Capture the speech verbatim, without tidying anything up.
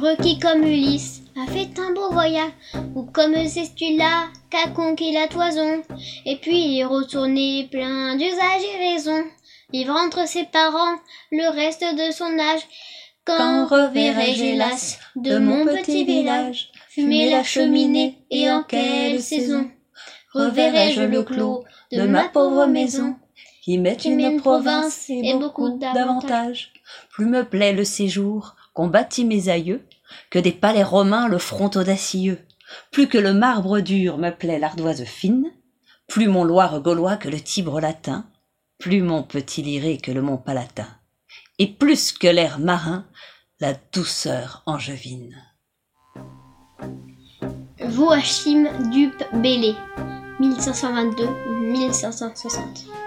Heureux qui comme Ulysse a fait un beau voyage, ou comme Sestula qu'a conquis la toison, et puis il est retourné plein d'usages et raisons, vivre entre ses parents le reste de son âge. Quand reverrai-je hélas de mon petit village fumer la cheminée et en quelle saison? Reverrai-je le clos de ma pauvre maison qui m'est une province et beaucoup d'avantages? Plus me plaît le séjour qu'ont bâti mes aïeux que des palais romains le front audacieux. Plus que le marbre dur me plaît l'ardoise fine, plus mon Loire gaulois que le Tibre latin, plus mon petit Liré que le mont Palatin, et plus que l'air marin la douceur angevine. Joachim Dupe Bellay, mille cinq cent vingt-deux à mille cinq cent soixante.